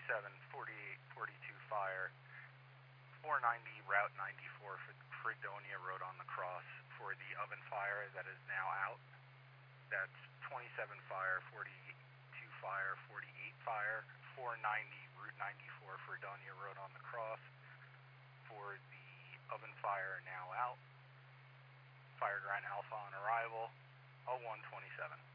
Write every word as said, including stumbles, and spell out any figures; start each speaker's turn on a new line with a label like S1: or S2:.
S1: twenty-seven, forty-eight, forty-two fire, four ninety Route ninety-four for Fredonia Road on the cross for the oven fire that is now out. That's twenty-seven fire, forty-two fire, forty-eight fire, four ninety Route ninety-four Fredonia Road on the cross for the oven fire now out. Fire Ground Alpha on arrival, oh one twenty-seven.